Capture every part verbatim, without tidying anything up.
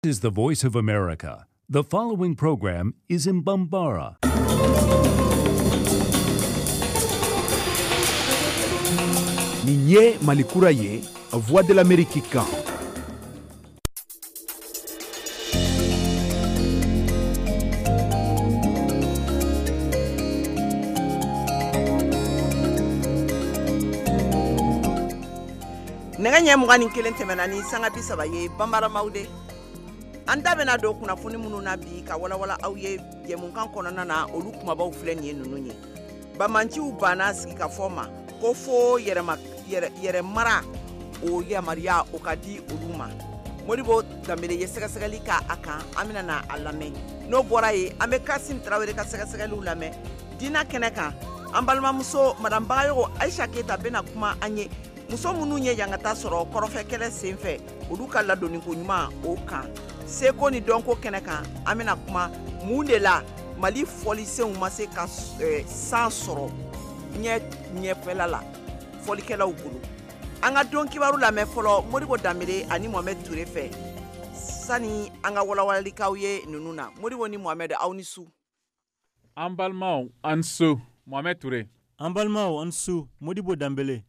This is the voice of America. The following program is in Bambara. Ninye Malikura ye, Voix de l'Amérique kan. Nega ɲɛ mugan ni kelen tɛmɛna ni sanga bi saba ye Banbaramaw de. An da bɛna don kunnafoni minnu na bi ka walawala aw ye jɛmukan kɔnɔna na olu kumabaw filɛ nin ye ninnu ye. Bamanciw banna sigi ka fɔ ma ko fo yɛrɛma yɛrɛ mara o yamariya o ka di olu ma. Modibo Dambele ye sɛgɛsɛgɛli ka a kan an bɛna na a lamɛn. N'o bɔra ye an bɛ Kasim Tarawele ka sɛgɛsɛgɛliw lamɛn. Dina kɛnɛ kan an balimamuso Madame Bagayogo Aisha Keta bɛna kuma an ye. Muso minnu ye yangata sɔrɔ kɔrɔfɛ kɛlɛ senfɛ olu ka ladonni ko ɲuman o kan. Seko ni dɔnko kɛnɛ kan an bɛna kuma mun de la Mali fɔlisenw ma se ka eh, san sɔrɔ ɲɛ ɲɛfɛla la fɔlikɛlaw bolo. An ka don kibaru lamɛn fɔlɔ Modibo Dambele ani Mohamed Ture fɛ sani an ka walawalikaw ye ninnu na. Modibo ni Mohamed aw ni su. An balimaw an su Mohamed Ture. An balimaw an su Modibo Dambele.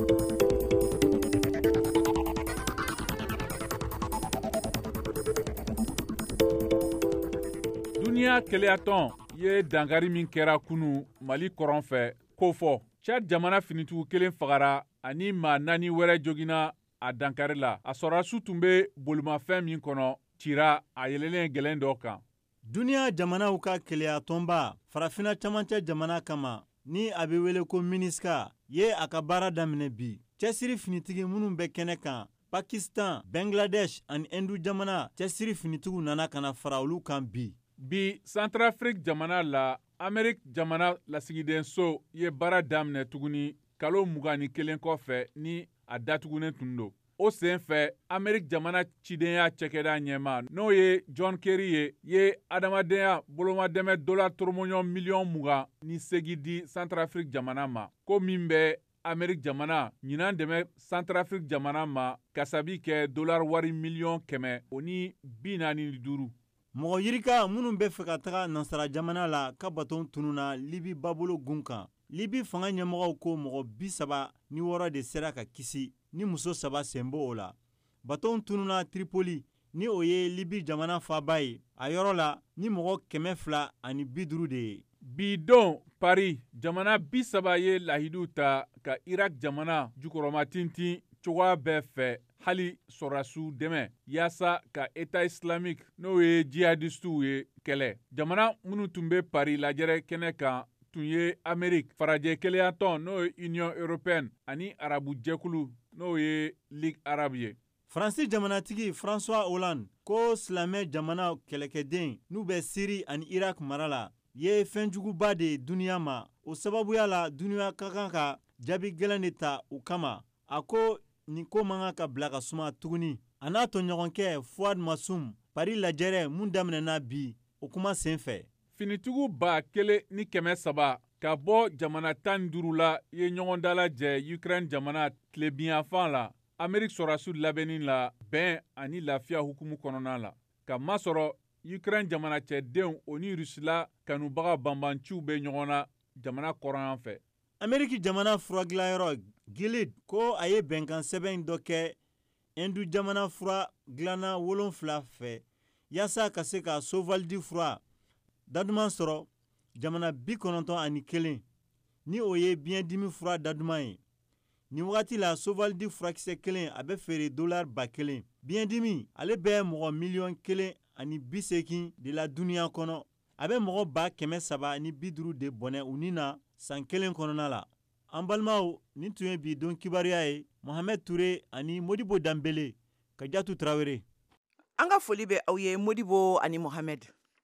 Duniya keleyatɔn ye dankari min kɛra kunu Mali kɔrɔn fɛ ko fɔ. Chad jamana finitugu kelen fagara ani maa naani wɛrɛ jogina a dankari la. A sɔrɔdasiw tun bɛ bolimafɛn min kɔnɔ cira a yɛlɛlen gɛlɛn dɔ kan. Duniya jamanaw ka keleyatɔnba farafina camancɛ jamana kama ni a bɛ wele ko MINUSCA ye a ka baara daminɛ bi. Cɛsiri finitigi minnu bɛ kɛnɛ kan Pakistan, Bangladesh ani Hindu jamana cɛsiri finitigiw nana kana fara olu kan bi. Bi Centrafrique jamana la Amérique jamana lasigidenso ye baara daminɛ tuguni kalo mugan ni kelen kɔfɛ ni a datugunen tun don. O sen fɛ Amérique jamana cidenya cɛkɛda ɲɛma n'o ye John Kerry ye ye adamadenya bolomadɛmɛ dola toromoɲɔn miliyɔn mugan ni segi di Centrafrique jamana ma. Ko min bɛ Amérique jamana ɲinan dɛmɛ Centrafrique jamana ma kasabi kɛ dolar wari miliyɔn kɛmɛ o ni bi naani ni duuru. Mɔgɔ yirika minnu bɛ fɛ ka taga nansara jamana la ka baton tununa Libi babolo gun kan. Libi fanga ɲɛmɔgɔw ko mɔgɔ bi saba ni wɔɔrɔ de sera ka kisi ni muso saba sen bɔ o la. Baton tununa Tripoli ni o ye Libi jamana faaba ye. A yɔrɔ la ni mɔgɔ kɛmɛ fila ani bi duuru de ye. Bi don Paris jamana bi saba ye lahidu ta ka Irak jamana jukɔrɔma tintin cogoya bɛɛ fɛ hali sɔrɔdasiw dɛmɛ yaasa ka État islamique n'o ye jihadistuw ye kɛlɛ. Jamana minnu tun bɛ Paris lajɛrɛ kɛnɛ kan tun ye Amérique farajɛ keleyatɔn n'o ye Union européenne ani arabu jɛkulu n'o ye Ligue arabe ye. Faransi jamanatigi François Hollande ko silamɛ jamana kɛlɛkɛden n'u bɛ Syrie ani Irak mara la ye fɛnjuguba de duniya ma. O sababuya la duniya ka kan ka jaabi gɛlɛn de ta u kama. A ko nin ko man kan ka bila ka suma tuguni. A n'a tɔɲɔgɔnkɛ Fuad Masum Paris lajɛrɛ mun daminɛna bi o kuma sen fɛ. Finitigiw ba kelen ni kɛmɛ saba ka bɔ jamana tan ni duuru la ye ɲɔgɔn dalajɛ Ukraine jamana tilebiyanfan la Amérique sɔrɔdasiw labɛnni la bɛn ani lafiya hukumu kɔnɔna la. Ka masɔrɔ Ukraine jamana cɛdenw o ni Rusila kanubaga banbanciw bɛ ɲɔgɔn na jamana kɔrɔnyan fɛ. Amérique jamana fura dilayɔrɔ Gilead ko a ye bɛnkan sɛbɛn dɔ kɛ Hindu jamana fura dilanna wolonfila fɛ yaasa ka se ka Sovaldi fura daduman sɔrɔ jamana bi kɔnɔntɔn ani kelen ni o ye biyɛndimi fura daduman ye. Nin wagati la Sovaldi furakisɛ kelen a bɛ feere dolar ba kelen. Biyɛndimi ale bɛ mɔgɔ miliyɔn kelen ani bi seegin de la duniya kɔnɔ. A bɛ mɔgɔ ba kɛmɛ saba ni bi duuru de bɔnɛ u ni na san kelen kɔnɔna la. An balimaw nin tun ye bi don kibaruya ye Mohamed Ture ani Modibo Dambele ka Jatu Tarawele. An ka foli bɛ aw ye Modibo ani Mohamed.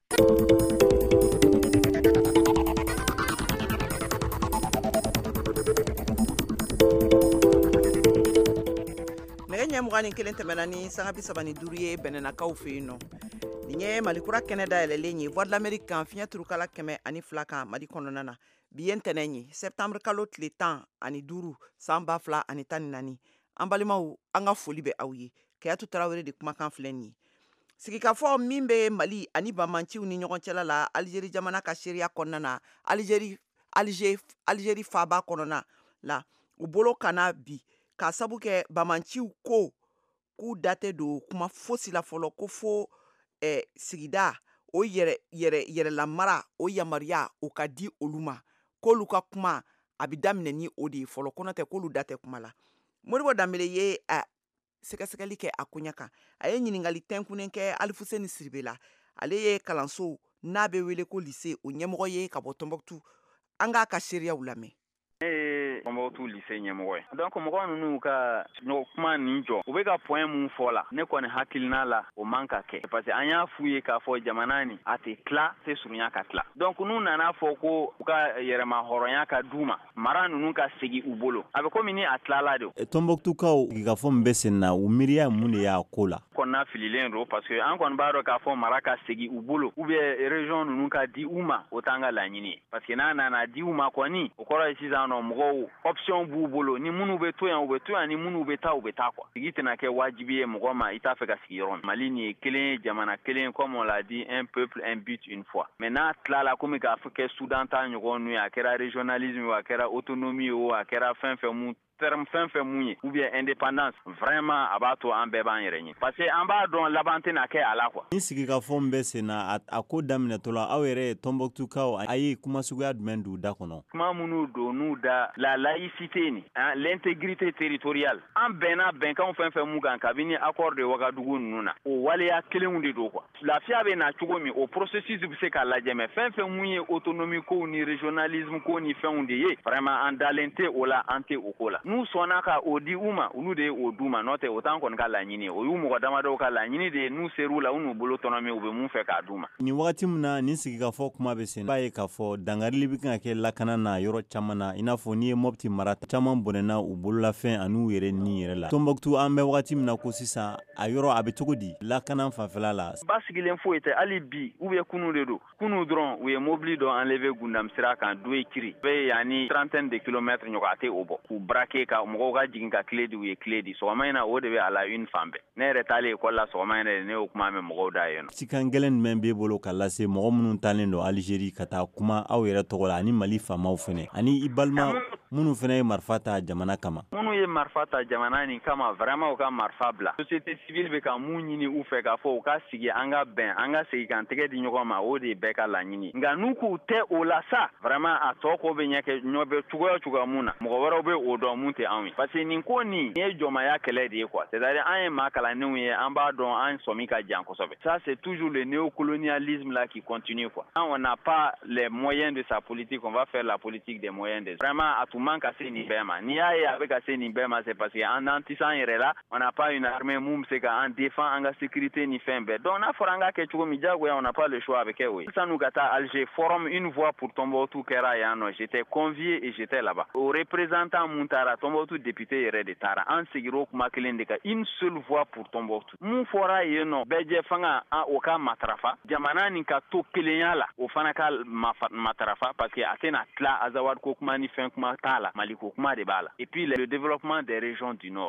Nɛgɛ ɲɛ mugan ni kelen tɛmɛna ni sanga bi saba ni duuru ye bɛnɛnakaw fɛ yen nɔ. Nin ye Malikura kɛnɛ dayɛlɛlen ye Voix de l'Amérique kan fiɲɛ turukala kɛmɛ ani fila kan Mali kɔnɔna na. Bi ye ntɛnɛn ye septembre kalo tile tan ani duuru san ba fila ani tan ni naani. An balimaw an ka foli bɛ aw ye. Kayatu Tarawele de kumakan filɛ nin ye. sigikafɔ min bɛ Mali ani bamanciw ni ɲɔgɔn cɛla la Algérie jamana ka seereya kɔnɔna na Algérie Alger Algérie faaba kɔnɔna la u bolo kana bi ka sabu kɛ bamanciw ko k'u date don kuma fosi la fɔlɔ ko fo eh, sigida o yɛrɛ yɛrɛ yɛrɛla mara o yamaruya o ka di olu ma k'olu ka kuma a bi daminɛ ni o de ye fɔlɔ kɔnɔ tɛ k'olu da tɛ kuma la. Modibo Dambele ye a sɛgɛsɛgɛli kɛ a koɲa kan a ye ɲiningali tɛnkunen kɛ Alifuseni Siribe la ale ye kalanso n'a bɛ wele ko lycée o ɲɛmɔgɔ ye ka bɔ Tɔnbɔkutu an k'a ka seereyaw lamɛn. ee Tɔnbɔkutu lycée ɲɛmɔgɔ ye donc mɔgɔ ninnu ka ɲɔgɔn kuma nin jɔ u bɛ ka point mun fɔ la ne kɔni hakilina la o man ka kɛ parce que an y'a f'u ye k'a fɔ jamana nin a tɛ tila tɛ surunya ka tila donc n'u nana fɔ ko u ka yɛrɛma hɔrɔnya ka d'u ma mara ninnu ka segin u bolo a bɛ komi ni a tilala de. Tɔnbɔkutukaw sigikafɔ min bɛ sen na u miiriya mun de y'a ko la. kɔnɔna fililen don parce que an kɔni b'a dɔn k'a fɔ mara ka segin u bolo ou bien région ninnu ka di u ma o t'an ka laɲini ye parce que n'a nana di u ma kɔni o kɔrɔ ye sisan nɔ mɔgɔw option b'u bolo ni minnu bɛ to yan u bɛ to yan ni minnu bɛ taa u bɛ taa quoi sigi tɛna kɛ wajibi ye mɔgɔ ma i t'a fɛ ka sigi yɔrɔ min Mali nin ye kelen ye jamana kelen comme on l'a dit un peuple un but une fois mais n'a tilala komi k'a fɔ kɛ Sudan ta ɲɔgɔn nu ye a kɛra régionalisme a kɛra autonomie o a kɛra fɛn fɛn mun terme fɛn fɛn mun ye ou bien indépendance vraiment a b'a to an bɛɛ b'an yɛrɛ ɲɛ parce que an b'a dɔn laban tɛna kɛ a la quoi. Ni sigikafɔ min bɛ sen na a, a ko daminɛtɔ la aw yɛrɛ Tɔnbɔkutukaw a ye kuma suguya jumɛn d'u da kɔnɔ. Kuma minnu don n'u da la laïcité ni hein, l'intégrité territoriale an bɛnna bɛnkanw fɛn fɛn mun kan kabini accord de Ouagadougou ninnu na o waleya kelenw de don quoi lafiya bɛ na cogo min o processus bɛ se k'a lajɛ mais fɛn fɛn mun ye autonomie ko ni régionalisme ko ni fɛnw de ye vraiment an dalen tɛ o la an tɛ o ko la. N'u sɔnna ka o di u ma olu de ye o d'u ma n'o tɛ o t'an kɔni ka laɲini o y'u mɔgɔ damadɔw ka laɲini de ye n'u ser'u la u n'u bolo tɔnɔ min u bɛ mun fɛ k'a d'u ma. Nin wagati min na nin sigikafɔ kuma bɛ sen b'a ye k'a fɔ dangarili bɛ kan ka kɛ lakana na yɔrɔ caman na i n'a fɔ n'i ye Mopti mara caman bɔnɛna u bololafɛn ani u yɛrɛ ni yɛrɛ la. Tɔnbɔkutu an bɛ wagati min na ko sisan a yɔrɔ a bɛ cogo di lakana fanfɛla la. Ba sigilen foyi tɛ hali bi ou bien kunu de don kunu dɔrɔn u ye mobili dɔ enlever Gundam sira kan do ye kiri bɛɛ yani trentaine de kilomètres ɲɔgɔn a tɛ o bɔ k'u braquer ka mɔgɔw ka jigin ka clé di u ye clé di sɔgɔma in na o de bɛ a la une fan bɛɛ ne yɛrɛ taalen école la sɔgɔma in na ne y'o kuma mɛn mɔgɔw da yen nɔ. Cikan gɛlɛn jumɛn b'e bolo ka lase mɔgɔ minnu talen don Algérie ka taa kuma aw yɛrɛ tɔgɔ la ani Mali faamaw fɛnɛ ani i balima minnu fɛnɛ ye marifa ta jamana kama. Minnu ye marifa ta jamana nin kama vraiment u ka marifa bila société civile bɛ ka mun ɲini u fɛ k'a fɔ u ka sigi an ka bɛn an ka segin k'an tɛgɛ di ɲɔgɔn ma o de ye bɛɛ ka laɲini nka n'u k'u tɛ o la sa vraiment a tɔ ko bɛ ɲɛ kɛ ɲɔ bɛ cogoya cogoya mun na mɔgɔ wɛrɛw bɛ o dɔn mun tɛ anw ye parce que nin ko nin ye jɔnmaya kɛlɛ de ye quoi c'est à dire an ye maa kalannenw ye an b'a dɔn an sɔmi ka jan kosɛbɛ ça c'est toujours le néocolonialisme là qui continue quoi on n'a pas les moyens de sa politique on va faire la politique des moyens des vraiment a tun man ka se nin bɛɛ ma n'i y'a ye a bɛ ka se nin bɛɛ ma c'est parce que an n'an tɛ se an yɛrɛ la on n'a pas une armée mun bɛ se ka an défend an ka sécurité ni fɛn bɛɛ donc n'a fɔra an ka kɛ cogo min diyagoya on n'a pas le choix a bɛ kɛ o ye sisan n'u ka taa Alger forum une voix pour Tɔnbɔkutu kɛra yan nɔ j'étais convié et j'étais là-bas o représentant mun taara Tɔnbɔkutu député yɛrɛ de taara an segira o kuma kelen de kan une seule voix pour Tɔnbɔkutu mun fɔra yen nɔ bɛɛ jɛ fanga o ka matarafa jamana nin ka to kelenya la o fana ka matarafa parce que a tɛna tila Azawad ko kuma ni fɛn kuma t'a la Mali ko kuma de b'a la et puis le développement des régions du nord.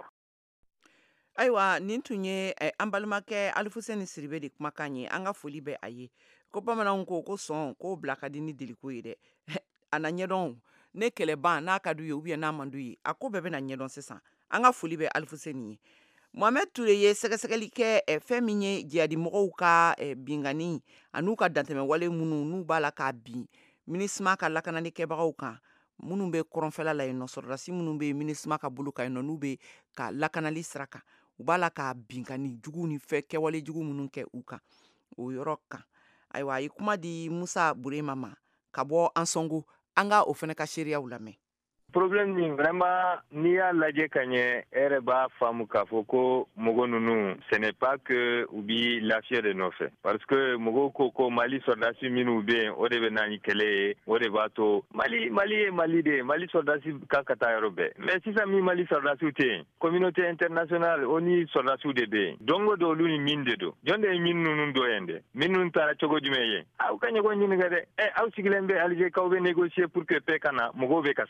Ayiwa nin tun ye an balimakɛ Alifuseni Siribe de kumakan ye an ka foli bɛ a ye ko bamananw ko ko sɔn k'o bila ka di ni deliko ye dɛ a na ɲɛdɔn ne kɛlɛban n'a ka d'u ye ou bien n'a man d'u ye a ko bɛɛ bɛna ɲɛdɔn sisan an ka foli bɛ Alifuseni ye. Mohamed Ture ye sɛgɛsɛgɛli kɛ fɛn min ye jihadimɔgɔw ka bingani an'u ka dantɛmɛwale minnu n'u b'a la k'a bin MINUSMA ka lakananikɛbagaw kan minnu bɛ kɔrɔnfɛla la yen nɔ sɔrɔdasi minnu bɛ MINUSMA ka bolo kan yen nɔ n'u bɛ ka lakanali sira kan u b'a la k'a binkani jugu ni fɛn kɛwale jugu minnu kɛ u kan o yɔrɔ kan ayiwa a ye kuma di Musa Burema ma ka bɔ Ansongo an ka o fɛnɛ ka seereyaw lamɛn. Problème ni vraiment n'i y'a lajɛ ka ɲɛ e yɛrɛ b'a faamu k'a fɔ ko mɔgɔ ninnu ce n'est pas que u bi lafiya de nɔfɛ parce que mɔgɔw ko ko Mali sɔrdasi minnu bɛ yen o de bɛ na ni kɛlɛ ye o de b'a to Mali Mali ye Mali de ye Mali sɔrdasi kan ka taa yɔrɔ bɛɛ mais sisan min Mali sɔrdasiw tɛ yen communauté internationale o ni sɔrdasiw de bɛ yen dongo don olu ni min de don jɔn de ye min ninnu dɔ yen dɛ minnu taara cogo jumɛn ye aw ka ɲɔgɔn ɲininka dɛ ɛ aw sigilen bɛ Alger k'aw bɛ négocier pour que paix ka na mɔgɔw bɛ ka sa o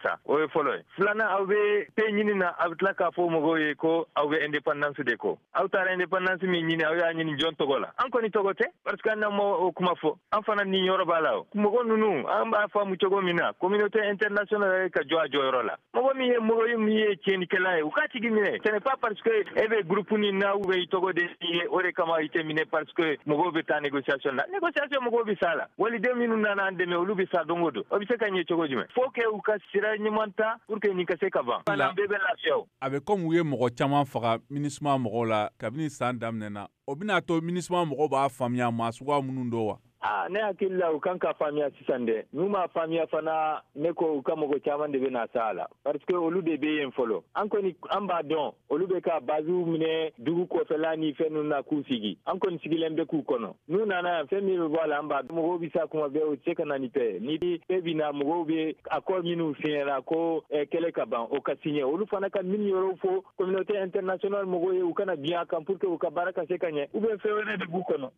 ye fɔlɔ ye filanan aw bɛ pe ɲini na aw bɛ tila k'a fɔ mɔgɔw ye ko aw bɛ indépendance de ko aw taara indépendance min ɲini aw y'a ɲini jɔn tɔgɔ la an kɔni tɔgɔ tɛ parce que an n'an ma o kuma fɔ an fana ni yɔrɔ b'a la o mɔgɔ ninnu an b'a faamu cogo min na communauté internationale ka jɔ a jɔyɔrɔ la mɔgɔ min ye mɔgɔ min ye tiɲɛnikɛla ye u k'a tigi minɛ ce n'est pas parce que e bɛ groupe ni na ou bɛ i tɔgɔ de ye o de kama i tɛ minɛ parce que mɔgɔw bɛ taa négociation la négociation mɔgɔw bɛ sa la waliden minnu nana an dɛmɛ olu bɛ sa don o don o bɛ se ka ɲɛ cogo jumɛn faut que u ka sira ɲuman ta pour que nin ka se ka ban fana bɛɛ bɛ lafiya o a bɛ comme u ye mɔgɔ caman faga MINUSMA mɔgɔw la kabini san daminɛna o bɛna to MINUSMA mɔgɔw b'a faamuya maa suguya minnu don wa ah ne hakili la u kan ka faamuya sisan dɛ n'u ma faamuya fana ne ko u ka mɔgɔ caman de bɛna sa a la parce que olu de bɛ yen fɔlɔ an kɔni an b'a dɔn olu bɛ ka baziw minɛ dugu kɔfɛla ni fɛn ninnu na k'u sigi an kɔni sigilen bɛ k'u kɔnɔ n'u nana yan fɛn min bɛ bɔ a la an b'a mɔgɔw bɛ sa kuma bɛɛ o tɛ se ka na ni bɛɛ ni bɛɛ bɛ na mɔgɔw bɛ accord minnu signera ko kɛlɛ ka ban o ka signé olu fana ka min yɔrɔ fɔ communauté internationale mɔgɔw ye u kana bin a kan pour que u ka baara ka se ka ɲɛ ou bien fɛn wɛrɛ de b'u kɔnɔ.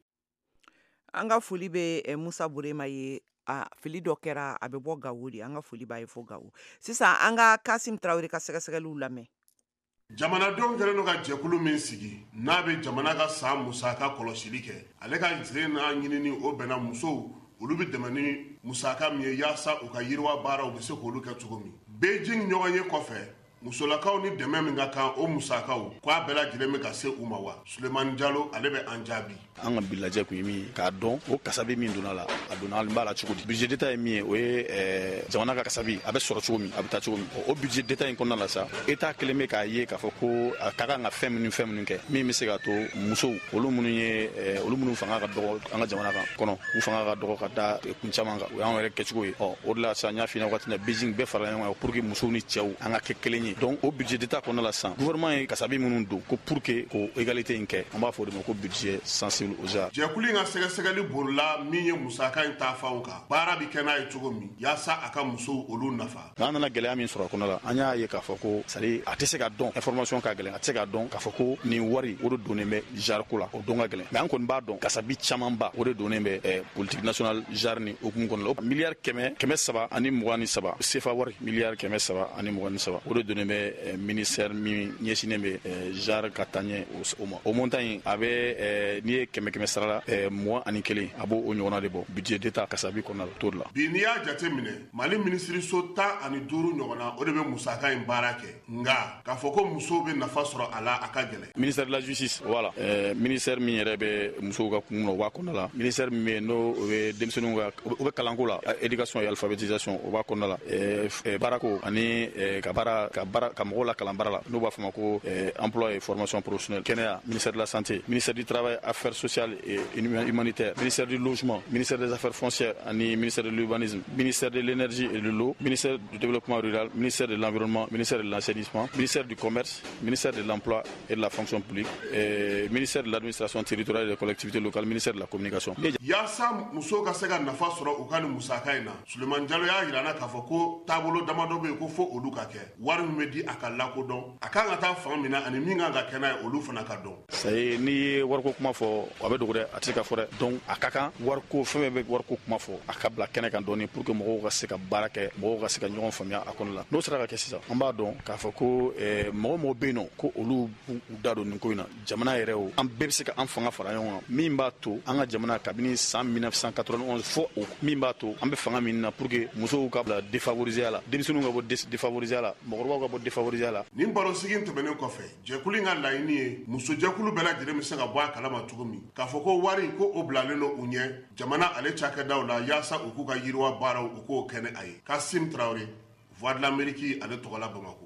An ka foli bɛ eh, Musa Burema ye a fili dɔ kɛra a bɛ bɔ Gawo de an ka foli b'a ye fo Gawo sisan an ka Kasim Traoré ka sɛgɛsɛgɛliw lamɛn jamanadenw kɛlen don ka jɛkulu min sigi n'a bɛ jamana ka san musaka kɔlɔsili kɛ ale ka sen n'a ɲinini o bɛnna musow olu bɛ dɛmɛ ni musaka min ye yaasa u ka yiriwa baaraw bɛ se k'olu kɛ cogo min Beijing ɲɔgɔn ye kɔfɛ musolakaw ni dɛmɛ min ka kan o musakaw k'a bɛɛ lajɛlen bɛ ka se u ma wa Sulemani Jalo ale bɛ an jaabi an ka bilajɛ kun ye min k'a dɔn o kasabi min donna la a donna an b'a la cogo di budget d'état ye min ye o ye jamana ka kasabi a bɛ sɔrɔ cogo min a bɛ taa cogo min o budget d'état in kɔnɔna la sa état kelen bɛ k'a ye k'a fɔ ko a ka kan ka fɛn minnu fɛn minnu kɛ min bɛ se k'a to musow olu minnu ye olu minnu fanga ka dɔgɔ an ka jamana kan kɔnɔ u fanga ka dɔgɔ ka da kun caman kan o y'an yɛrɛ kɛcogo ye ɔ o de la sa n y'a f'i ɲɛna waati min na Beijing bɛɛ farala ɲɔgɔn kan pour que musow ni cɛw an ka kɛ kelen ye donc o budget d'état kɔnɔna la sisan gouvernement ye kasabi minnu don ko pour que ko égalité in kɛ an b'a fɔ o de ma ko budget sensible aux arts jɛkulu in ka sɛgɛsɛgɛli bolila min ye musaka in ta fanw kan baara bi kɛ n'a ye cogo min yaasa a ka musow olu nafa an nana gɛlɛya min sɔrɔ a kɔnɔ la an y'a ye k'a fɔ ko c'est a tɛ se ka dɔn information ka gɛlɛn a tɛ se ka dɔn k'a fɔ ko nin wari o de donnen bɛ jar ko la o don ka gɛlɛn mais an kɔni b'a dɔn kasabi camanba o de donnen bɛ politique nationale jar ni okumu kɔnɔ la miliyari kɛmɛ kɛmɛ saba ani mugan ni saba sefa wari miliyari kɛmɛ saba ani mugan ni saba o de donnen bɛ ministère min ɲɛsinnen bɛ jar ka taa ɲɛ o ma o montant in a bɛ n'i ye kɛmɛ kɛmɛ sara la mugan ani kelen a b'o o ɲɔgɔnna de bɔ budget d'état kasabi kɔnɔna la t'o de la bi n'i y'a jate minɛ Mali minisiriso tan ani duuru ɲɔgɔnna o de bɛ musaka in baara kɛ nka k'a fɔ ko musow bɛ nafa sɔrɔ a la a ka gɛlɛn ministère de la justice voilà euh, ministère min yɛrɛ bɛ musow ka kun na o b'a kɔnɔna la ministère min bɛ yen n'o o bɛ denmisɛnninw ka o bɛ kalanko la éducation et alphabétisation o b'a kɔnɔna la euh, baarako ani euh, ka baara ka baara ka mɔgɔw la kalan baara la n'o b'a fɔ ma ko euh, emploi et formation professionnelle kɛnɛya ministère de la santé ministère du travail affaires sociales et humanitaires ministère du logement ministère des affaires foncières ani ministère de l'urbanisme ministère de l'énergie et de l'eau ministère du développement rural ministère de l'environnement ministère de l'assainissement ministère du commerce ministère de l'emploi et de la fonction publique et ministère de l'administration territoriale et des collectivités locales ministère de la communication yaasa musow ka se ka nafa sɔrɔ u ka ni musaka in na Sulemani Jalo y'a yira na k'a fɔ ko taabolo damadɔ bɛ yen ko fo olu ka kɛ wari min bɛ di a ka lakodɔn a kan ka taa fan min na ani min kan ka kɛ n'a ye olu fana ka dɔn c'est n'i ye wariko kuma fɔ a bɛ dogo dɛ a tɛ se ka fɔ dɛ donc a ka kan wariko fɛn bɛɛ bɛ wariko kuma fɔ a ka bila kɛnɛ kan dɔɔni pour que mɔgɔw ka se ka baara kɛ mɔgɔw ka se ka ɲɔgɔn faamuya a kɔnɔ la n'o sera ka kɛ sisan an b'a dɔn k'a fɔ ko mɔgɔ mɔgɔ bɛ yen nɔ ko olu b'u da don nin ko in na jamana yɛrɛ o an bɛɛ bɛ se ka an fanga fara ɲɔgɔn kan min b'a to an ka jamana kabini san mille neuf cent quatre-vingt-onze fo o min b'a to an bɛ fanga min na pour que musow ka bila défavorisé la denmisɛnninw ka bɔ défavorisé la mɔgɔkɔrɔbaw ka bɔ défavorisé la nin barosigi in tɛmɛnen kɔfɛ jɛkulu in ka laɲini ye muso jɛkulu bɛɛ lajɛlen bɛ se ka bɔ a kalama cogo min k'a fɔ ko wari ko o bilalen don u ɲɛ jamana ale cakɛdaw la yaasa u k'u ka yiriwa baaraw u k'o kɛ ni a ye Kasim Traoré Voix de l'Amérique ale tɔgɔ la Bamako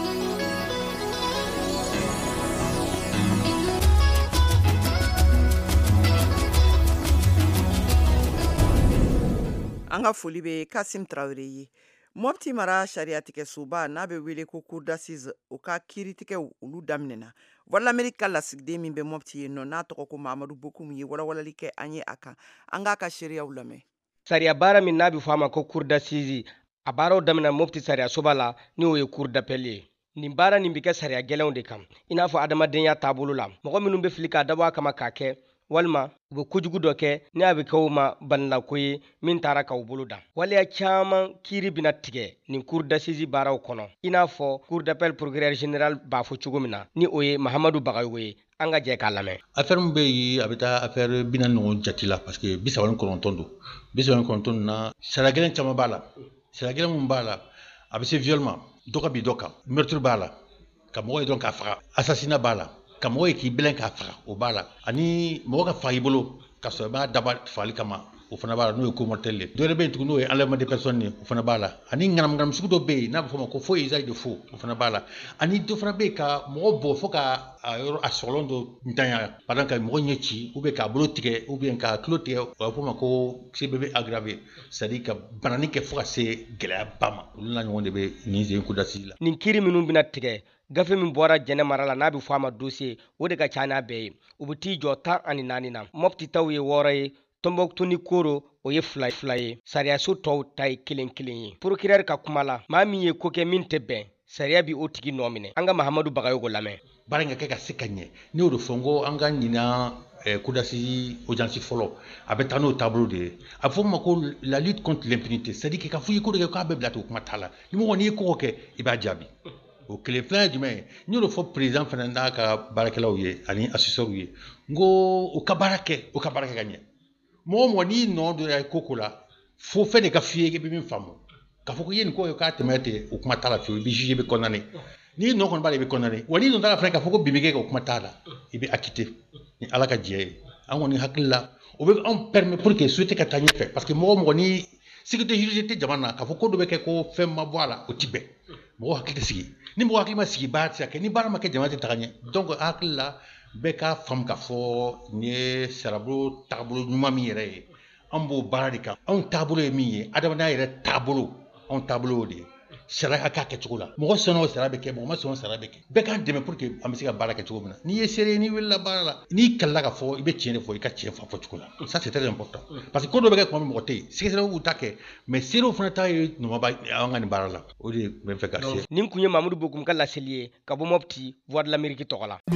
an ka foli bɛ Kasim Traoré ye Mopti mara sariyatigɛ soba n'a bɛ wele ko cour d'assises o ka kiiritigɛw olu daminɛna Voix de l'Amérique ka lasigiden min bɛ Mopti yen nɔ n'a tɔgɔ ko Mahamadu Bokum ye walawalali kɛ an ye a kan an k'a ka sariyaw lamɛn sariya baara min n'a bɛ fɔ a ma ko cour d'assises a baaraw daminɛ Mopti sariya soba la ni o ye cour d'appel ye nin baara nin bɛ kɛ sariya gɛlɛnw de kan i n'a fɔ adamadenya taabolo la mɔgɔ minnu bɛ fili k'a dabɔ a kama k'a kɛ walima u bɛ kojugu dɔ kɛ ni a bɛ kɛ u ma banilako ye min taara k'aw bolo da. Waleya caman kiiri bɛna tigɛ nin cour d'assises baaraw kɔnɔ i n'a fɔ cour d'appel procureur général b'a fɔ cogo min na ni o ye Mahamadu Bagayogo ye. An ka jɛ k'a lamɛn. Affaire min bɛ yen a bɛ taa affaire bi naani ɲɔgɔn jate la parce que bi saba ni kɔnɔntɔn don bi saba ni kɔnɔntɔn na sariya gɛlɛn caman b'a la sariya gɛlɛn min b'a la a bɛ se viol ma dɔ ka bi dɔ kan meurtre b'a la ka mɔgɔ ye dɔrɔn k'a faga assassinat b'a la ka mɔgɔ ye k'i bɛlɛn k'a faga o b'a la ani mɔgɔ ka faga i bolo ka sɔrɔ i b'a daba fagali kama o fana b'a la n'o ye coup mortel ye dɔ wɛrɛ bɛ yen tuguni n'o ye enlèvement de personne ye o fana b'a la ani ŋanamu sugu dɔ bɛ yen n'a bɛ fɔ o ma ko faux usage de faux o fana b'a la ani dɔ fana bɛ yen ka mɔgɔ bɔ fo ka a yɔrɔ a sɔgɔlɔn dɔ ntanya pendant ka mɔgɔ ɲɛ ci ou bien k'a bolo tigɛ ou bien k'a tulo tigɛ o b'a fɔ o ma ko C B B aggravé c'est à dire ka banani kɛ fo ka se gɛlɛyaba ma olu n'a ɲɔgɔn de bɛ nin sen cour d'assises la. Nin kiiri minnu bɛna tigɛ gafe min bɔra Jɛnɛ mara la n'a bɛ fɔ a ma dossier o de ka ca n'a bɛɛ ye u bɛ t'i jɔ tan ani naani na Mopti taw ye wɔɔrɔ ye Tombouctou ni Koro o ye fila fila ye sariyaso tɔw ta ye kelen kelen ye. Procureur ka kuma la maa min ye ko kɛ min tɛ bɛn sariya bi o tigi nɔ minɛ. An ka Mahamadu Bagayogo lamɛn. Baara in ka kɛ ka se ka ɲɛ ni y'o de fɔ n ko an ka ɲina cour d'assises audience fɔlɔ a bɛ taa n'o taabolo de ye a bɛ fɔ o ma ko la lutte contre l'impunité c'est à dire ka fɔ i ko de kɛ k'a bɛ bila ten o kuma t'a la ni mɔgɔ n'i ye kɔgɔ kɛ i b'a jaabi o kelen filanan ye jumɛn ye n y'o de fɔ président fana n'a ka baarakɛlaw ye ani assesseurs ye n ko u ka baara kɛ u ka baara kɛ ka ɲɛ mɔgɔ mɔgɔ n'i nɔ donna ko ko la fo fɛn de ka f'i ye i bɛ min faamu k'a fɔ ko i ye nin ko ye k'a tɛmɛ ten o kuma t'a la fiyewu i bɛ juger i bɛ condamner n'i nɔ kɔni b'a la i bɛ condamner wa n'i nɔ t'a la fana k'a fɔ ko bin bɛ kɛ o kuma t'a la i bɛ acquitter ni ala ka jɛ ye an kɔni hakili la o bɛ anw permet pour que société ka taa ɲɛfɛ parce que mɔgɔ mɔgɔ ni sécurité juridique tɛ jamana na k'a fɔ ko dɔ bɛ kɛ ko fɛn ma bɔ a la o ti bɛn mɔgɔ hakili tɛ sigi ni mɔgɔ hakili ma sigi baara tɛ se ka kɛ ni baara ma kɛ jamana tɛ taga ɲɛ donc hakili la bɛɛ k'a faamu k'a fɔ nin ye sarabolo taabolo ɲuman min yɛrɛ ye an b'o baara de kan anw taabolo ye min ye adamadenya yɛrɛ taabolo anw taabolo y'o de ye sariya ka kɛ cogo la mɔgɔ sɔnna o sariya bɛ kɛ mɔgɔ ma sɔn o sariya bɛ kɛ bɛɛ k'an dɛmɛ pour que an bɛ se ka baara kɛ cogo min na n'i ye seere n'i wulila baara la n'i kalila ka fɔ i bɛ tiɲɛ de fɔ i ka tiɲɛ fɔ cogo la ça c'est très important parce que ko dɔ bɛ kɛ kuma min mɔgɔ tɛ yen sɛgɛsɛgɛliw b'u ta kɛ mais seerew fana ta ye nɔgɔba an ka nin baara la o de bɛ fɛ ka se. Nin kun ye Mamadou Bokoum ka laseli ye ka bɔ Mopti voix de l'Amérique tɔgɔ la.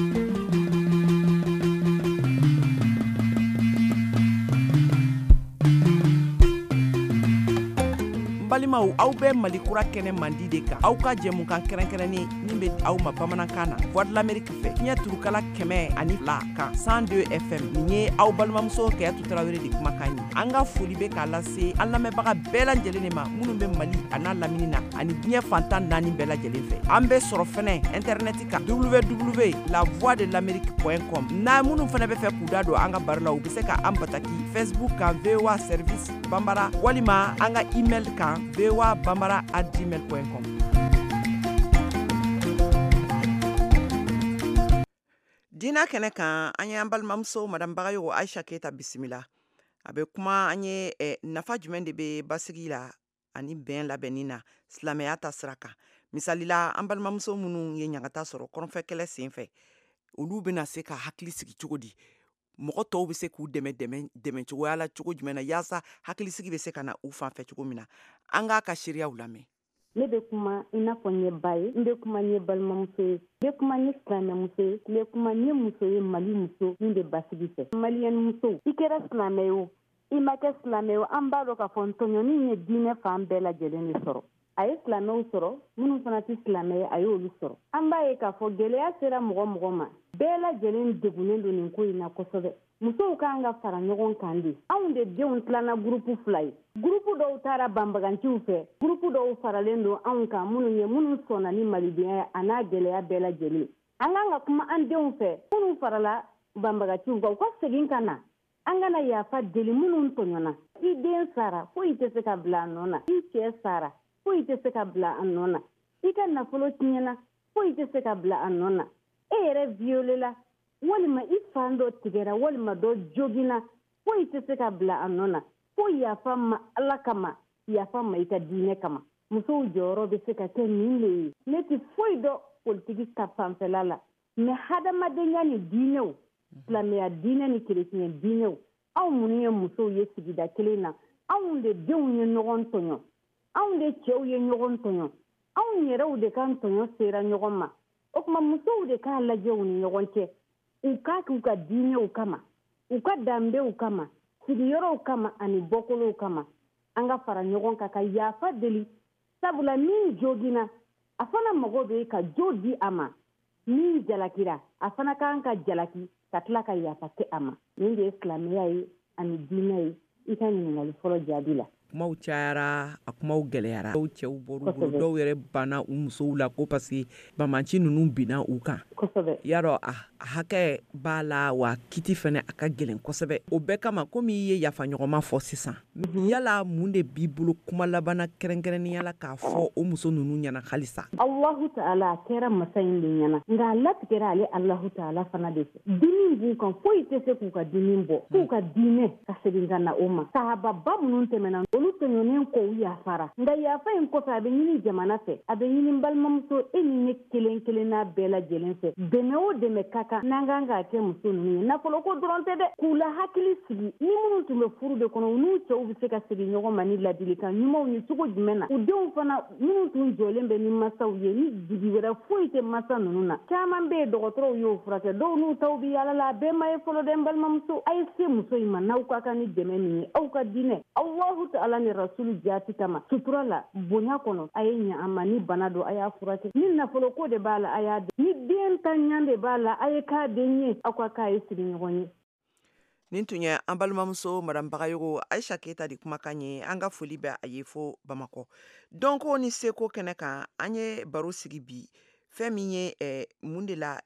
balimaw aw bɛ Mali kura kɛnɛ mandi de kan aw ka jɛmukan kɛrɛnkɛrɛnnen min bɛ aw ma bamanankan na voix de l'Amérique fɛ fiɲɛ turukala kɛmɛ ani fila kan cent deux F M nin ye aw balimamuso Kɛyatu Tarawele de kumakan ye an ka foli bɛ k'a lase an lamɛnbaga bɛɛ lajɛlen de ma minnu bɛ Mali a n'a lamini na ani diɲɛ fantan naani bɛɛ lajɛlen fɛ an bɛ sɔrɔ fɛnɛ internet kan w w w point la voix de l'amérique point com n'a minnu fana bɛ fɛ k'u da don an ka baro la u bɛ se ka an bataki Facebook kan V O A service Bambara walima an ka email kan v o a bambara at gmail point com. Dina kɛnɛ kan an ye an balimamuso Madame Bagayogo Aisha Keyita bisimila a bɛ kuma an ye eh, nafa jumɛn de bɛ basigi la ani bɛn labɛnni na silamɛya ta sira kan misali la an balimamuso minnu ye ɲagata sɔrɔ kɔnɔfɛ kɛlɛ senfɛ olu bɛna se ka hakili sigi cogo di mɔgɔ tɔw bɛ se k'u dɛmɛ dɛmɛ dɛmɛ cogoya la cogo jumɛn na yaasa hakili sigi bɛ se ka na u fan fɛ cogo min na an k'a ka sariyaw lamɛn. Ne bɛ kuma i n'a fɔ n ye ba ye n bɛ kuma n ye balimamuso ye n bɛ kuma n ye silamɛmuso ye n bɛ kuma n ye muso ye Mali muso min bɛ basigi fɛ maliyɛn muso i kɛra silamɛ ye o i ma kɛ silamɛ ye o an b'a dɔn k'a fɔ ntɔɲɔni ye diinɛ fan bɛɛ lajɛlen de sɔrɔ a ye silamɛw sɔrɔ minnu fana tɛ silamɛ ye a y'olu sɔrɔ an b'a ye k'a fɔ gɛlɛya sera mɔgɔ mɔgɔ ma bɛɛ lajɛlen degunnen don nin ko in na kosɛbɛ musow k'an ka fara ɲɔgɔn kan de anw de denw tilanna gurupu fila ye gurupu dɔw taara banbaganciw fɛ gurupu dɔw faralen don anw kan minnu ye minnu sɔnna ni malidenya ye a n'a gɛlɛya bɛɛ lajɛlen an k'an ka kuma an denw fɛ minnu farala banbaganciw kan u ka segin ka na an kana yafa deli minnu tɔɲɔna i den sara foyi tɛ se ka bila a nɔ na i cɛ sara foyi tɛ se ka bila a nɔ na i ka nafolo tiɲɛna foyi tɛ se ka bila a nɔ na e yɛrɛ violela walima i fan dɔ tigɛra walima dɔ jogina foyi tɛ se ka bila a nɔ na fo yafa ma ala kama yafa ma i ka diinɛ kama musow jɔyɔrɔ bɛ se ka kɛ nin de ye ne tɛ foyi dɔn politiki ta fanfɛla la mɛ hadamadenya ni diinɛw silamɛya diinɛ ni kerecɛn diinɛw anw minnu ye musow ye sigida kelen na anw de denw ye ɲɔgɔn tɔɲɔ anw de cɛw ye ɲɔgɔn tɔɲɔ anw yɛrɛw de kan tɔɲɔ sera ɲɔgɔn ma o tuma musow de k'a lajɛ u ni ɲɔgɔn cɛ u k'a k'u ka diinɛw kama u ka danbew kama sigiyɔrɔw kama ani bɔkolow kama an ka fara ɲɔgɔn kan ka yafa deli sabula min jogina a fana mago bɛ ka jo di a ma min jalakira a fana kan ka jalaki ka tila ka yafa kɛ a ma nin de ye silamɛya ye ani diinɛ ye i ka ɲininkali fɔlɔ jaabi la kumaw cayara a kumaw gɛlɛyara dɔw cɛw bɔr'u bolo dɔw yɛrɛ banna u musow la ko parce que bamanci ninnu binna u kan y'a dɔn a hakɛ b'a la wa kiti fɛnɛ a ka gɛlɛn kosɛbɛ o bɛɛ kama komi i ye yafa ɲɔgɔnma fɔ sisan yala mun de b'i bolo kuma labana kɛrɛnkɛrɛnnenya la k'a fɔ o muso ninnu ɲɛna halisa Allahu Taala a kɛra masa in de ɲɛna nka a latigɛra ale Allahu Taala fana de fɛ dimi b'u kan foyi tɛ se k'u ka dimi bɔ f'u ka diinɛ ka segin ka na o ma sahababa minnu tɛmɛna olu tɔɲɔnen kɔ u yafara nka yafa in kɔfɛ a bɛ ɲini jamana fɛ a bɛ ɲini balimamuso e ni ne kelen kelen n'a bɛɛ lajɛlen fɛ dɛmɛ o dɛmɛ ka kan n'an kan k'a kɛ muso ninnu ye nafolo ko dɔrɔn tɛ dɛ k'u la hakili sigi ni minnu tun bɛ furu de kɔnɔ u n'u cɛw bɛ se ka segin ɲɔgɔn ma ni ladilikan ɲumanw ni cogo jumɛn na u denw fana minnu tun jɔlen bɛ ni masaw ye ni jigi wɛrɛ foyi tɛ masa ninnu na caman bɛ yen dɔgɔtɔrɔw y'o furakɛ dɔw n'u taw bɛ yala la a bɛɛ ma ye fɔlɔ dɛ n balimamuso a ye se muso in ma n'aw ka kan ni dɛmɛ min ye aw ka diinɛ Allahu Taala ni rasulu jaati kama sutura la bonya kɔnɔ a ye ɲɛ an ma ni bana don a y'a furakɛ ni nafolo ko de b'a la a y'a ni den ta ɲan de b'a la a ye k'a den ye aw ka k'a ye sigi ɲɔgɔn ye nin tun ye an balimamuso madame Bagayogo Aisha Keyita de kumakan ye an ka foli bɛ a ye fo Bamakɔ dɔnko ni seko kɛnɛ kan an ye baro sigi bi fɛn min ye eh, mun de la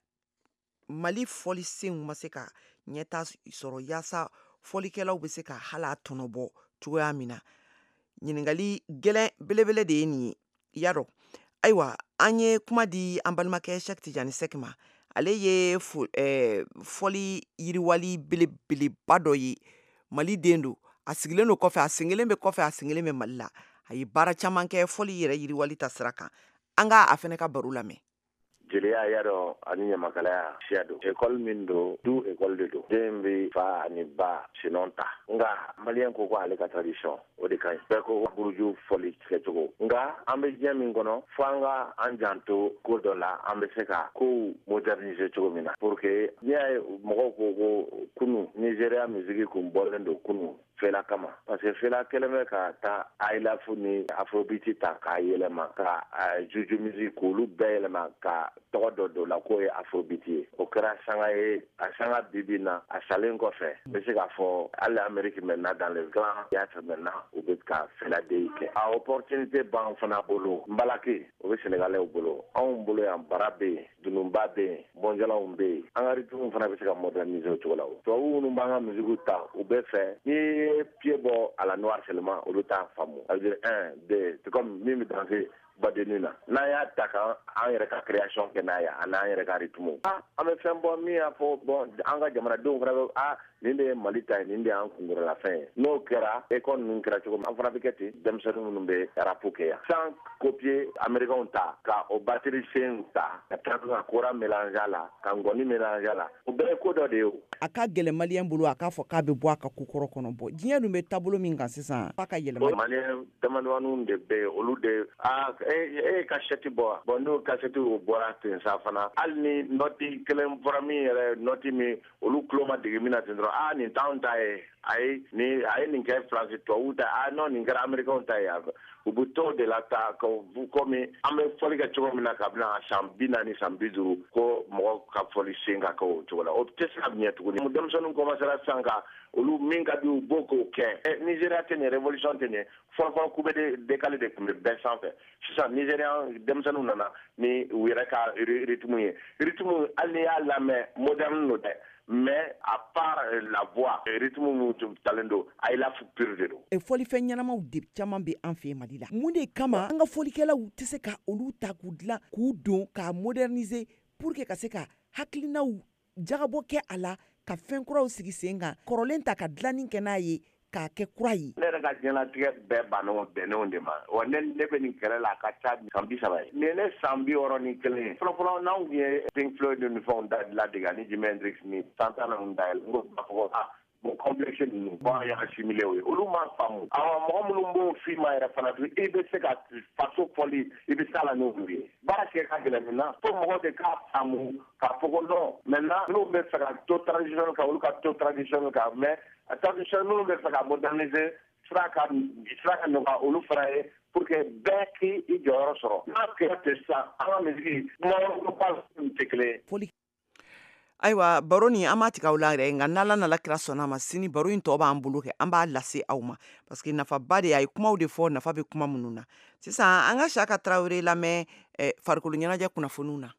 Mali fɔlisenw ma se ka ɲɛta sɔrɔ yaasa fɔlikɛlaw bɛ se ka hala tɔnɔbɔ cogoya min na ɲininkali gɛlɛn belebele de ye nin ye yadɔ ayiwa an ye kuma di an balimakɛ Cheikh Tijani Sek ma ale ye eh, fɔli yiriwali belebeleba dɔ ye Mali den do a sigilen do kɔfɛ a sengelen bɛ kɔfɛ a sengelen bɛ Mali la a ye baara caman kɛ fɔli yɛrɛ yiriwali ta sira kan an ka a fɛnɛ ka baro lamɛn jeliya y'a dɔn ani ɲamakalaya siya don ekɔli min don du ekɔli de don den bɛ fa ani ba sinon ta nka maliyɛn ko ko ale ka tradition o de ka ɲi bɛɛ ko buruju fɔli kɛcogo nka an bɛ diɲɛ min kɔnɔ fo an ka an janto ko dɔ la an bɛ se ka kow moderniser cogo min na pour que n'i y'a ye mɔgɔw ko ko kunu Nigeriya musiki kun bɔlen don kunu fela kama parce que fela kɛlen bɛ ka taa ailafu ni afrobeat ta k'a yɛlɛma ka juju music k'olu bɛɛ yɛlɛma ka tɔgɔ dɔ don la k'o ye afrobeat ye o kɛra sanga ye a sanga bibi na a salen kɔfɛ n bɛ se k'a fɔ hali Amérique maintenant dans les grands théâtres maintenant u bɛ ka fela de kɛ a opportunité b'an fana bolo Mbalaki o bɛ Sénégalais bolo anw bolo yan bara bɛ yen dununba bɛ yen bɔnjalaw bɛ yen an ka rythme fana bɛ se ka moderniser o cogo la tubabu minnu b'an ka musique ta u bɛ fɛ ni pied bɔ à la noire seulement olu t'a faamu ça veut dire un deux c'est comme min bɛ danser badeni na n'an y'a ta kan an yɛrɛ ka création kɛ n'a ye a n'an yɛrɛ ka rythme ah an bɛ fɛn bɔ min y'a fɔ bon an ka jamanadenw fana bɛ ah nin de ye Mali ta ye nin de y'an kunkɔrɔlafɛn ye n'o kɛra école ninnu kɛra cogo min an fana bɛ kɛ ten denmisɛnnin minnu bɛ rap kɛ yan sans copier américains ta ka o batterie sen ta ka tila ka kora mélanger a la ka ngɔni mélanger a la o bɛɛ ye ko dɔ de ye o a ka gɛlɛn maliyɛn bolo a k'a fɔ k'a bɛ bɔ a ka kokɔrɔ kɔnɔ bɔ diɲɛ dun bɛ taabolo min kan sisan f'a ka yɛlɛma maliyɛn damadamaninw de bɛ yen olu de ah e ye kasɛti bɔ bon n'o kasɛti o bɔra ten sa fana hali ni nɔti kelen fɔra min yɛrɛ nɔti min olu tulo ma dege min na ten dɔrɔn ah nin t'anw ta ye ayi ni a ye nin kɛ faransi tubabuw ta ah non nin kɛra américains ta ye u bɛ t'o de la ta komi an bɛ fɔli kɛ cogo min na kabini a san bi naani san bi duuru ko mɔgɔ ka fɔli sen ka kɛ o cogo la o tɛ se ka ɲɛ tuguni denmisɛnninw commencera sisan ka olu min ka di u b'o k'o kɛ Nigéria tɛ ɲɛ révolution tɛ ɲɛ fɔlɔfɔlɔ coup de décalé de tun bɛ bɛɛ sanfɛ sisan Nigérian denmisɛnninw nana ni u yɛrɛ ka rythme ye rythme hali n'i y'a lamɛn moderne don dɛ mais à part la voix rythme minnu tun talen don a la pure de don fɔlifɛn ɲɛnamaw de caman bɛ an fɛ Mali la mun de kama an ka fɔlikɛlaw tɛ se ka olu ta k'u dilan k'u don k'a moderniser pour que ka se ka hakilinaw jagabɔ kɛ a la ka fɛn kuraw sigi sen kan kɔrɔlen ta ka dilanni kɛ n'a ye k'a kɛ kura ye ne yɛrɛ ka diɲɛlatigɛ bɛɛ bann'o bɛnnenw de ma wa ne ne bɛ nin kɛlɛ la a ka ca san bi saba ye nin ye ne san bi wɔɔrɔ ni kelen ye fɔlɔfɔlɔ n'anw ye Pink Floyd ni fɛnw da ladege ani Jimi Hendrix ni Santana ninnu dayɛlɛ n ko b'a fɔ ko ah bon complexe ninnu bon y'a assimilé o ye olu ma faamu awa mɔgɔ minnu b'o filma yɛrɛ fana to i bɛ se ka faso fɔli i bɛ se la n'olu ye baara kɛ ka gɛlɛn maintenant fo mɔgɔ de k'a faamu k'a fɔ ko non maintenant n'u bɛ fɛ ka to traditionnel kan olu ka to traditionnel kan mais traditionnel minnu bɛ fɛ ka moderniser sira ka sira ka nɔgɔya olu fana ye pour que bɛɛ k'i jɔyɔrɔ sɔrɔ n'a kɛra ten sisan an ka misiri kuma tɛ kelen ye. Ayiwa baro ni an b'a tigɛ aw la yɛrɛ nka n'Ala nana kira sɔnna ma sini baro in tɔ b'an bolo kɛ an b'a lase aw ma parce que nafaba de a ye kumaw de fɔ nafa bɛ kuma minnu na sisan an ka Siyaka Tarawele lamɛn eh, farikolo ɲɛnajɛ kunnafoniw na.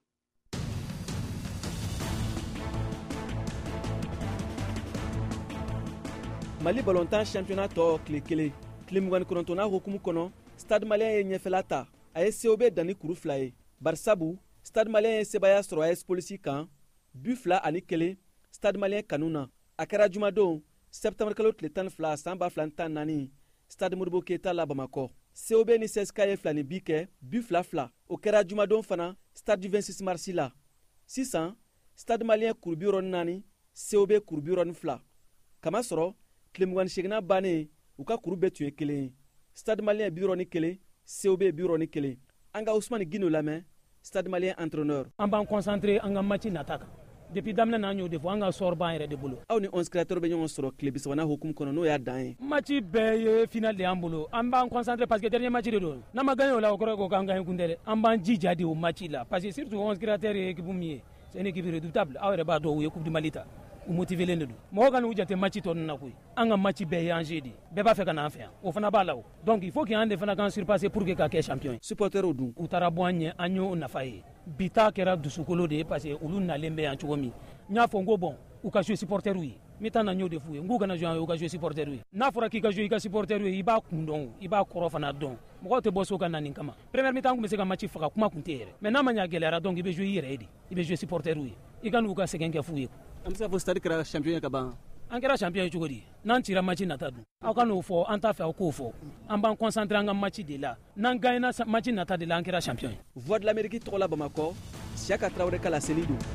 Mali ballontan championnat tɔ tile kelen tile mugan ni kɔnɔntɔnna hukumu kɔnɔ Stade Malien ye ɲɛfɛla ta a ye C O B danni kuru fila ye barisabu Stade Malien ye sebaya sɔrɔ A S Polisi kan bu fila ani kelen Stade Malien kanu na a kɛra jumadon septembre kalo tile tan ni fila san ba fila ni tan naani Stade Modibo Keita la Bamakɔ C O B ni C S K A ye fila ni bi kɛ bu fila fila o kɛra jumadon fana Stade du vingt-six mars la sisan Stade Malien kuru bi wɔɔrɔ ni naani C O B kuru bi wɔɔrɔ ni fila kamasɔrɔ tile mugan ni seginna bannen u ka kuru bɛɛ tun ye kelen ye Stade Malien bi wɔɔrɔ ni kelen C O B bi wɔɔrɔ ni kelen an ka Ousmane Gino lamɛn Stade Malien entraîneur an b'an concentré an ka match nata kan depuis daminɛ na an y'o de fɔ an ka sɔrɔ b'an yɛrɛ de bolo aw ni onze créateurs bɛ ɲɔgɔn sɔrɔ tile bi sabanan hukumu kɔnɔ n'o y'a dan ye match bɛɛ ye final de y'an bolo an b'an concentré parce que dernier match de don n'an ma gagné o la o kɔrɔ ko k'an gagné kun tɛ dɛ an b'an jija de o match la parce que surtout onze créateurs ye équipe min ye c'est une équipe redoutable aw yɛrɛ b'a dɔn u ye coupe du Mali ta u motivelen de don mɔgɔ ka n'u jate match tɔ ninnu na koyi an ka match bɛɛ ye enjeu de bɛɛ b'a fɛ ka n'an fɛ yan o fana b'a la o donc il faut que an de fana k'an surpasser pour que ka kɛ champion ye supporters dun u taara bɔ an ɲɛ an y'o nafa ye bi ta kɛra dusukolo de ye parce que olu nalen bɛ yan cogo min n y'a fɔ n ko bon u ka jouer supporters ye n bɛ taa na n y'o de f'u ye n k'u kana jouer an ye u ka jouer supporters ye n'a fɔra k'i ka jouer i ka supporters ye i b'a kun dɔn i b'a kɔrɔ fana dɔn mɔgɔw tɛ bɔ so ka na nin kama première mi-temps kun bɛ se ka match faga kuma kun tɛ yɛrɛ mais n'a ma ɲɛ gɛlɛyara donc i bɛ jouer i yɛrɛ ye de i bɛ jouer supporters ye i ka n'u ka sɛgɛn kɛ f'u ye an bɛ se k'a fɔ Stade kɛra champion ye ka ban an kɛra champion ye cogo di n'an cira match nata dun aw ka n'o fɔ an t'a fɛ aw k'o fɔ an b'an concentré an ka match de la n'an gagnera match nata de la an kɛra champion ye Voix de l'Amérique tɔgɔ la Bamakɔ Siyaka Tarawele ka laseli don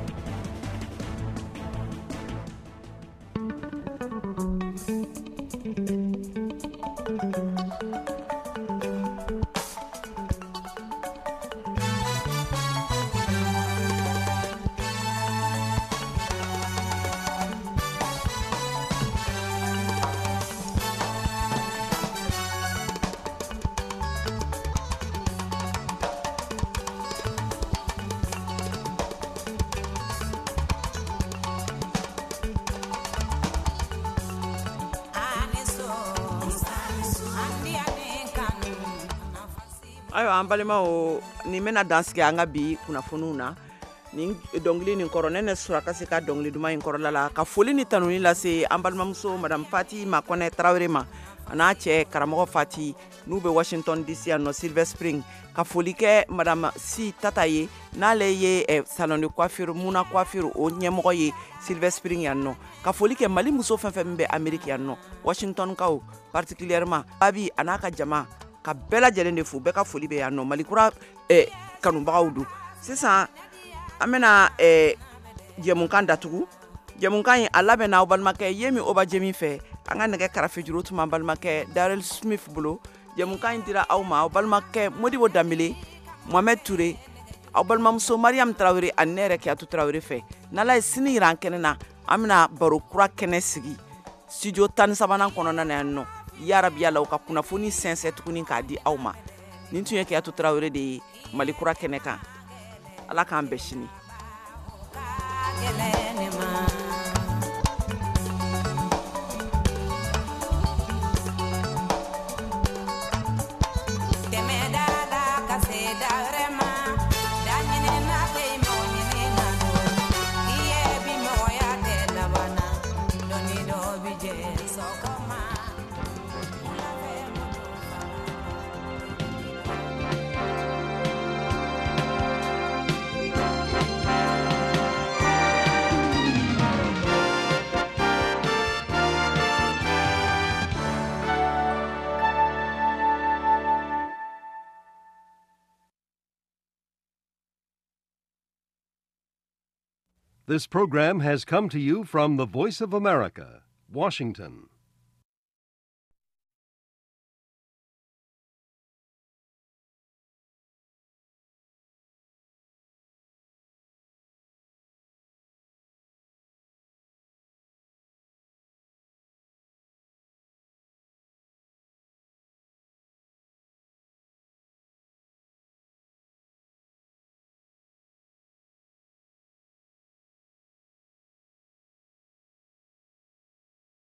ayiwa an balimaw nin bɛna dansigi an ka bi kunnafoniw na nin dɔnkili nin kɔrɔ ne ne suraka se ka dɔnkili duman in kɔrɔla la ka foli ni tanuni lase an balimamuso madame Fati Makɔnɛ Tarawele ma a n'a cɛ karamɔgɔ Fati n'u bɛ Washington D C yan nɔ Silver Spring ka foli kɛ madame Si Tata ye n'ale ye eh, salon de coiffure Muna coiffure o ɲɛmɔgɔ ye Silver Spring yan nɔ ka foli kɛ Mali muso fɛn fɛn min bɛ Amérique yan nɔ Washington kaw particulièrement Babi a n'a ka jama ka bɛɛ lajɛlen de fo bɛɛ ka foli bɛ yan nɔ Malikura eh, kanubagaw don sisan an bɛna eh, jɛmukan datugu jɛmukan in a labɛnna aw balimakɛ Yemi Oba Jemi fɛ an ka nɛgɛ karafe juru tuma balimakɛ Darrell Smith bolo jɛmukan in dira aw ma aw balimakɛ Modibo Dambele Mohamed Touré aw balimamuso Mariam Tarawele ani ne yɛrɛ Kiyatu Tarawele fɛ n'Ala ye sini yira an kɛnɛ na an bɛna baro kura kɛnɛ sigi studio tan ni sabanan kɔnɔna na yan nɔ yarabi yala u ka kunnafoni sɛnsɛn tuguni k'a di aw ma nin tun ye Kiyatu Tarawele de ye Malikura kɛnɛ kan Ala k'an bɛn sini This program has come to you from the Voice of America, Washington.